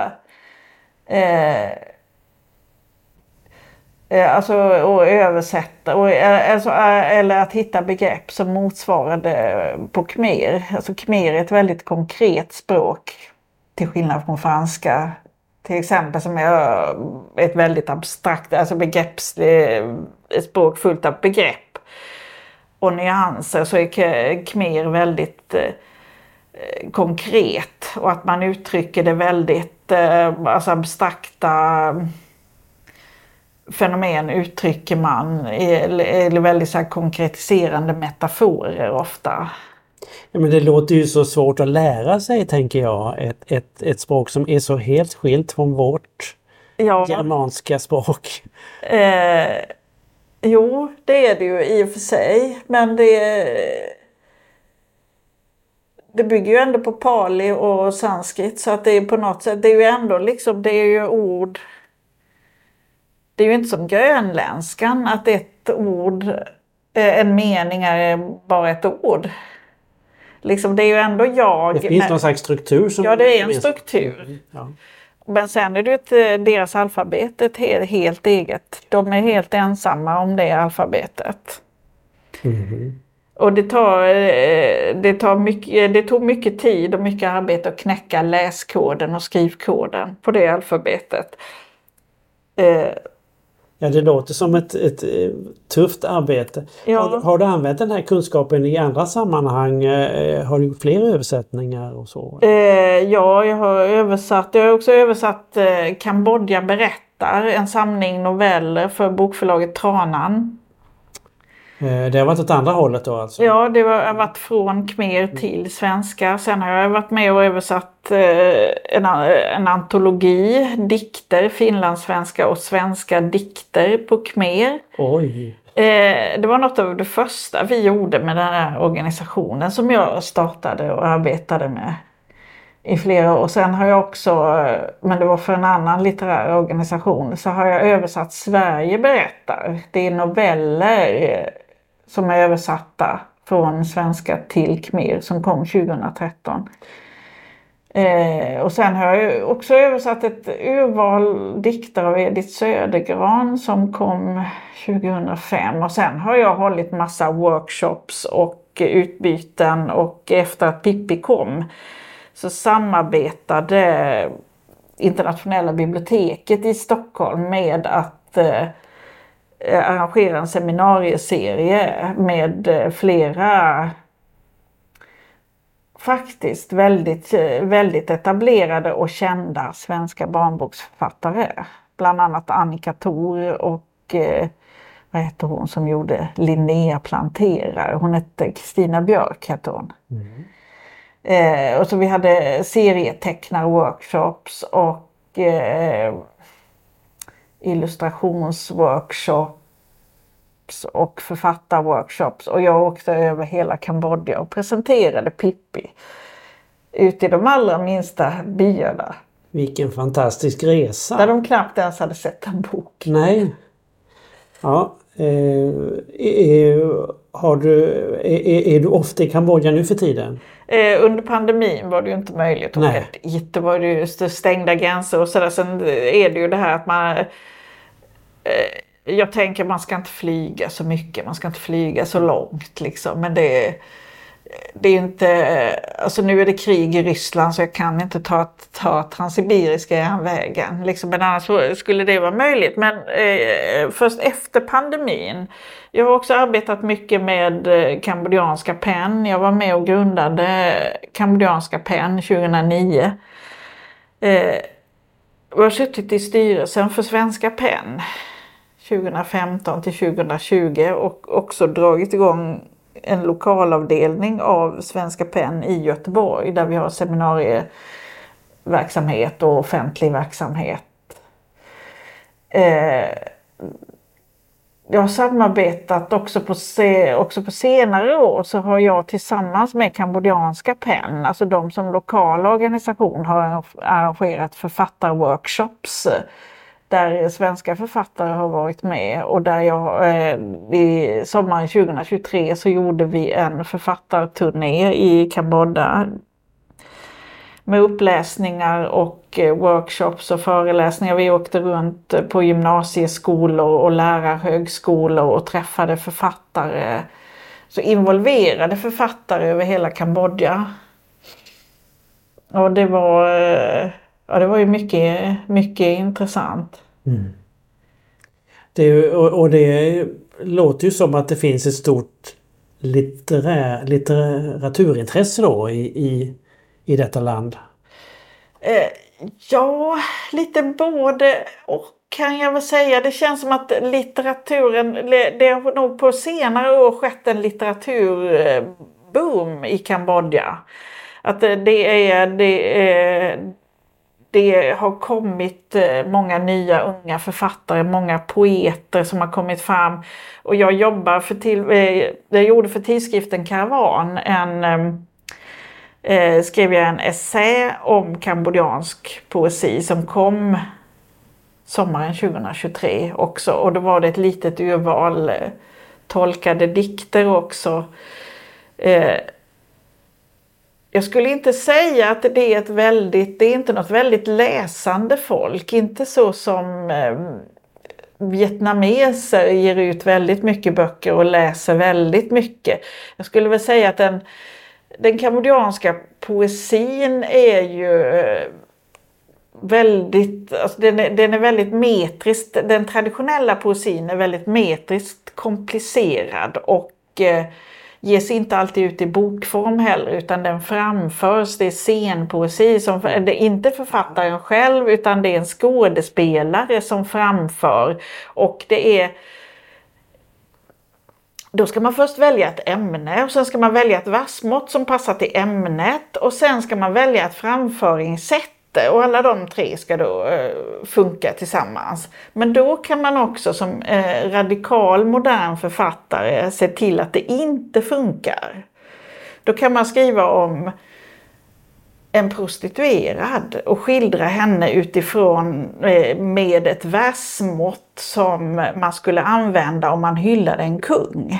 B: alltså och översätta eller att hitta begrepp som motsvarade på khmer. Alltså khmer är ett väldigt konkret språk till skillnad från franska. Till exempel, som är ett väldigt abstrakt, alltså ett språk fullt av begrepp och nyanser, så är khmer väldigt konkret, och att man uttrycker det väldigt alltså abstrakta fenomen uttrycker man eller väldigt så här konkretiserande metaforer ofta.
A: Ja, men det låter ju så svårt att lära sig, tänker jag, ett språk som är så helt skilt från vårt germanska språk.
B: Jo, det är det ju i och för sig, men det bygger ju ändå på pali och sanskrit, så att det är på något sätt, det är ju ändå liksom, det är ju ord. Det är ju inte som grönländskan, att ett ord, en mening är bara ett ord. Liksom, det är ju ändå
A: Det finns någon slags struktur.
B: Ja, det är en struktur.
A: Ja.
B: Men sen är det deras alfabet ett helt eget. De är helt ensamma om det alfabetet.
A: Mm.
B: Och det tog mycket tid och mycket arbete att knäcka läskoden och skrivkoden på det alfabetet.
A: Ja, det låter som ett tufft arbete.
B: Ja.
A: Har du använt den här kunskapen i andra sammanhang? Har du gjort fler översättningar och så?
B: Ja, jag har också översatt Kambodja berättar, en samling noveller för bokförlaget Tranan.
A: Det har varit åt andra hållet då alltså?
B: Ja, det har varit från khmer till svenska. Sen har jag varit med och översatt en antologi, dikter, finlandssvenska och svenska dikter på khmer.
A: Oj!
B: Det var något av det första vi gjorde med den här organisationen som jag startade och arbetade med i flera år. Sen har jag också, men det var för en annan litterär organisation, så har jag översatt Sverige berättar. Det är noveller som är översatta från svenska till khmer som kom 2013. Och sen har jag också översatt ett urval dikter av Edith Södergran som kom 2005. Och sen har jag hållit massa workshops och utbyten, och efter att Pippi kom så samarbetade Internationella biblioteket i Stockholm med att arrangera en seminarieserie med flera faktiskt väldigt, väldigt etablerade och kända svenska barnboksförfattare. Bland annat Annika Thor och vad heter hon som gjorde Linnea planterar? Hon hette Kristina Björk, heter hon. Mm. Och så vi hade serietecknar-workshops och illustrationsworkshops och författarworkshops. Och jag åkte över hela Kambodja och presenterade Pippi ute i de allra minsta byarna.
A: Vilken fantastisk resa.
B: Där de knappt ens hade sett en bok.
A: Nej. Ja. Är du ofta i Kambodja nu för tiden?
B: Under pandemin var det ju inte möjligt att åka dit. Det var ju stängda gränser och sådär. Sen är det ju det här att man... jag tänker man ska inte flyga så mycket. Man ska inte flyga så långt liksom. Men det är inte... Alltså nu är det krig i Ryssland så jag kan inte ta Transsibiriska järnvägen. Liksom, men annars skulle det vara möjligt. Men först efter pandemin. Jag har också arbetat mycket med kambodjanska PEN. Jag var med och grundade kambodjanska PEN 2009. Jag har suttit i styrelsen för svenska PEN 2015 till 2020 och också dragit igång en lokalavdelning av svenska PEN i Göteborg där vi har seminarieverksamhet och offentlig verksamhet. Jag har samarbetat också på senare år så har jag tillsammans med kambodjanska PEN, alltså de som lokal organisation har arrangerat författarworkshops där svenska författare har varit med och där i sommaren 2023 så gjorde vi en författarturné i Kambodja med uppläsningar och workshops och föreläsningar. Vi åkte runt på gymnasieskolor och lärarhögskolor och träffade författare. Så involverade författare över hela Kambodja. Och det var ju mycket intressant.
A: Mm. Det låter ju som att det finns ett stort litteraturintresse då i detta land.
B: Ja, lite både och kan jag väl säga. Det känns som att litteraturen, det har nog på senare år skett en litteraturboom i Kambodja. Att det har kommit många nya unga författare, många poeter som har kommit fram. Och jag gjorde för tidskriften Karavan skrev jag en essä om kambodjansk poesi som kom sommaren 2023 också. Och då var det ett litet urval tolkade dikter också. Jag skulle inte säga att det är inte något väldigt läsande folk. Inte så som vietnameser ger ut väldigt mycket böcker och läser väldigt mycket. Jag skulle väl säga att den kambodjanska poesin är ju väldigt, alltså den är väldigt metriskt, den traditionella poesin är väldigt metriskt komplicerad och ges inte alltid ut i bokform heller utan den framförs, det är scenpoesi som det är inte författaren själv utan det är en skådespelare som framför och det är då ska man först välja ett ämne och sen ska man välja ett versmått som passar till ämnet och sen ska man välja ett framföringssätt och alla de tre ska då funka tillsammans. Men då kan man också som radikal modern författare se till att det inte funkar. Då kan man skriva om en prostituerad och skildra henne utifrån med ett versmått som man skulle använda om man hyllade en kung.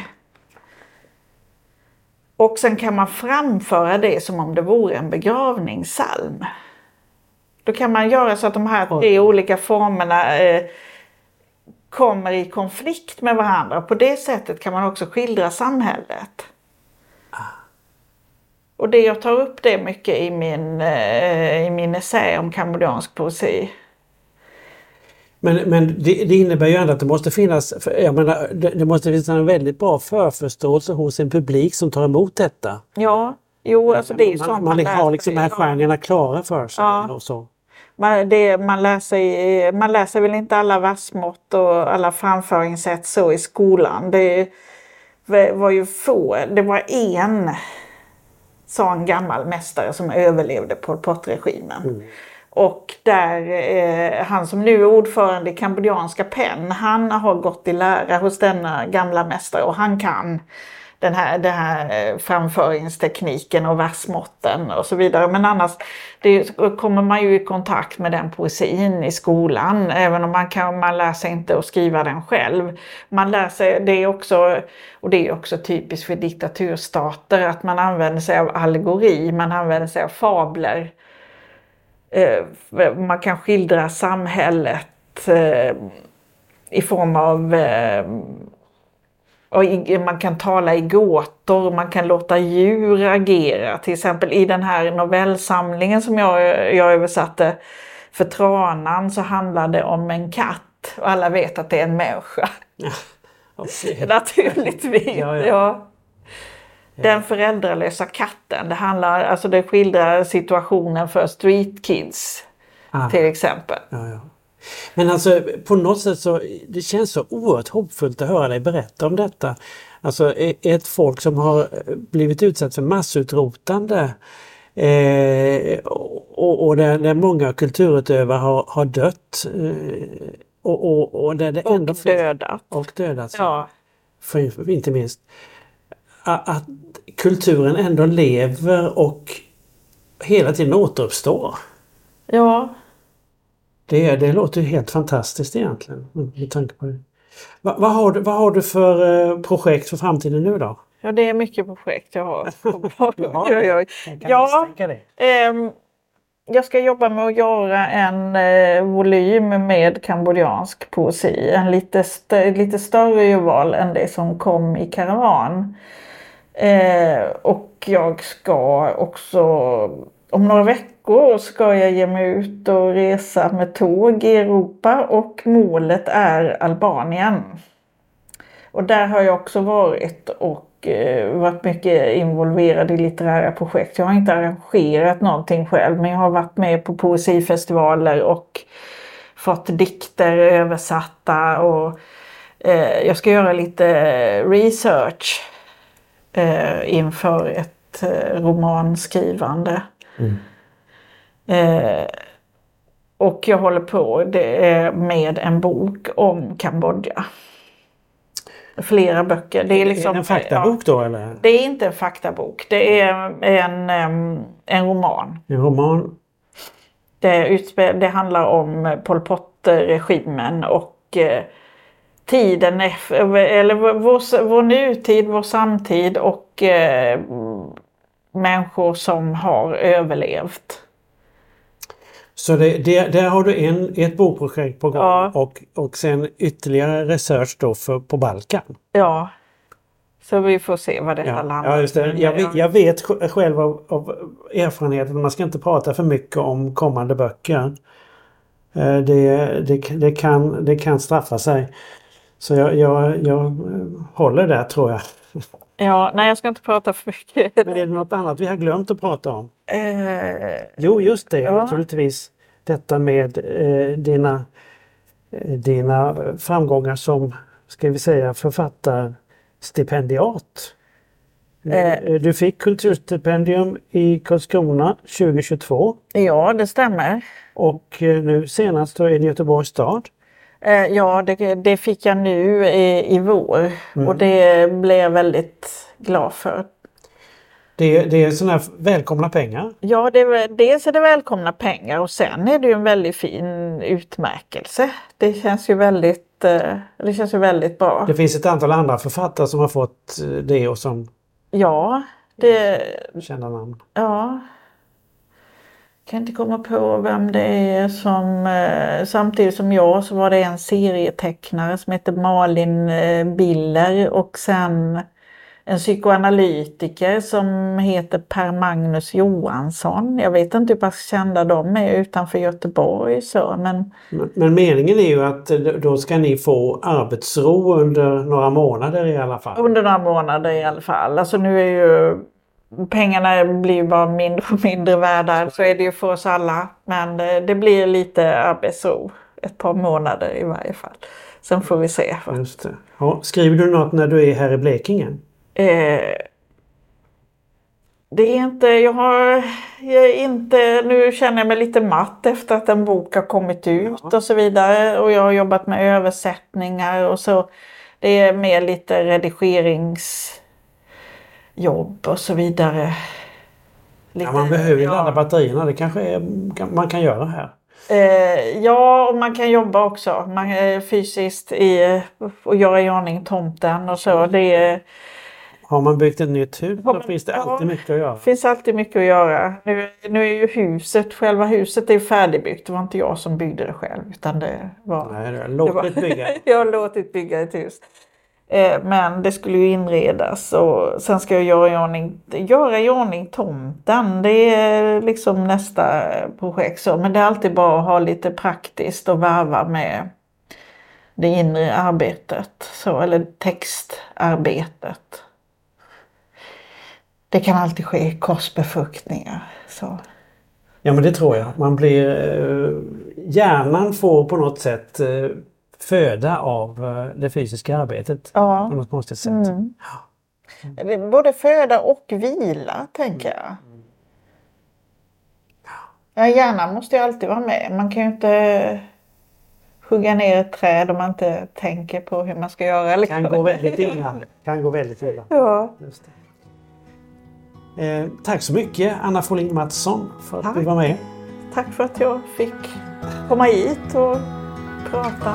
B: Och sen kan man framföra det som om det vore en begravningssalm. Då kan man göra så att de här tre olika formerna kommer i konflikt med varandra. På det sättet kan man också skildra samhället. Och jag tar upp det mycket i min essä om kambodjansk poesi.
A: Men det innebär ju ändå att det måste finnas, jag menar, det måste finnas en väldigt bra förförståelse hos en publik som tar emot detta.
B: Ja, jo, alltså det är ju så.
A: Man har liksom de här genrerna klara för sig. Ja. Och så.
B: Man läser väl inte alla versmått och alla framföringssätt så i skolan. Det var ju få, det var en sån gammal mästare som överlevde Pol Pot-regimen. Och där, han som nu är ordförande i kambodjanska PEN, han har gått i lära hos denna gamla mästare och han kan den här framföringstekniken och versmåtten och så vidare. Men annars kommer man ju i kontakt med den poesin i skolan, även om man lär sig inte att skriva den själv. Man lär sig, det är också typiskt för diktaturstater, att man använder sig av allegori, man använder sig av fabler. Man kan skildra samhället i form av man kan tala i gåtor, man kan låta djur agera. Till exempel i den här novellsamlingen som jag översatte för Tranan, så handlar det om en katt och alla vet att det är en människa.
A: Ja,
B: naturligtvis. Ja. Den föräldralösa katten, det skildrar situationen för street kids till exempel.
A: Ja. Men alltså på något sätt så det känns så oerhört hoppfullt att höra dig berätta om detta. Alltså ett folk som har blivit utsatt för massutrotande och där många kulturutövare har dött och där det ändå dödats.
B: Ja.
A: För inte minst att kulturen ändå lever och hela tiden återuppstår.
B: Ja.
A: Det låter ju helt fantastiskt egentligen med tanke på det. Vad har du för projekt för framtiden nu då?
B: Ja, det är mycket projekt jag har. Jag ska jobba med att göra en volym med kambodjansk poesi. En lite större urval än det som kom i Karavan. Och jag ska också om några veckor ska jag ge mig ut och resa med tåg i Europa och målet är Albanien. Och där har jag också varit och varit mycket involverad i litterära projekt. Jag har inte arrangerat någonting själv, men jag har varit med på poesifestivaler och fått dikter översatta och jag ska göra lite research inför ett romanskrivande. Och jag håller på med en bok om Kambodja. Flera böcker. Det är liksom,
A: en faktabok då eller?
B: Det är inte en faktabok. Det är en roman.
A: En roman?
B: Det handlar om Pol Pot-regimen och tiden eller vår nutid, vår samtid och människor som har överlevt.
A: Så där har du ett bokprojekt på gång, ja. och sen ytterligare research då på Balkan.
B: Ja, så vi får se vad detta landar.
A: Ja, just det. Jag vet själv av erfarenhet att man ska inte prata för mycket om kommande böcker. Det kan straffa sig. Så jag håller där tror jag.
B: Ja, nej jag ska inte prata för mycket.
A: Men är det något annat vi har glömt att prata om? Jo, just det. Ja. Naturligtvis detta med dina framgångar som, ska vi säga, författarstipendiat. Du fick kulturstipendium i Karlskrona 2022.
B: Ja, det stämmer.
A: Och nu senast då är det Göteborgs stad.
B: Ja, det fick jag nu i vår och det blev jag väldigt glad för.
A: Det är sådana här välkomna pengar?
B: Ja, dels är det välkomna pengar och sen är det ju en väldigt fin utmärkelse. Det känns ju väldigt bra. Det
A: finns ett antal andra författare som har fått det och som kända namn.
B: Ja. Jag kan inte komma på vem det är som samtidigt som jag så var det en serietecknare som heter Malin Biller och sen en psykoanalytiker som heter Per Magnus Johansson. Jag vet inte hur pass kända de är utanför Göteborg
A: men meningen är ju att då ska ni få arbetsro under några månader i alla fall.
B: Under några månader i alla fall. Alltså nu är ju pengarna blir bara mindre och mindre värda, så är det ju för oss alla. Men det blir lite arbetsro. Ett par månader i varje fall. Sen får vi se.
A: Just det. Ja, skriver du något när du är här i Blekinge?
B: Det är inte, nu känner jag mig lite matt efter att en bok har kommit ut och så vidare. Och jag har jobbat med översättningar och så. Det är mer lite redigeringsjobb och så vidare.
A: Ja, man behöver ju ladda batterierna, det kanske man kan göra här.
B: Ja, och man kan jobba också. Man är fysiskt och göra i ordning tomten och så.
A: Har man byggt ett nytt hus så finns det alltid mycket att göra.
B: Det finns alltid mycket att göra. Nu är ju själva huset är färdigbyggt. Det var inte jag som byggde det själv. Utan det var...
A: Nej, du har låtit bygga.
B: Jag har låtit bygga ett hus. Men det skulle ju inredas och sen ska jag göra i ordning tomten. Det är liksom nästa projekt. Men det är alltid bra att ha lite praktiskt och varva med det inre arbetet. Eller textarbetet. Det kan alltid ske korsbefruktningar. Så.
A: Ja, men det tror jag. Hjärnan får på något sätt föda av det fysiska arbetet.
B: Ja.
A: På något konstigt sätt.
B: Mm. Ja. Både föda och vila, tänker jag. Ja, hjärnan måste ju alltid vara med. Man kan ju inte hugga ner ett träd om man inte tänker på hur man ska göra.
A: Kan gå väldigt illa.
B: Ja.
A: Just det. Tack så mycket Anna Folin Mattsson för att du var med.
B: Tack för att jag fick komma hit och prata.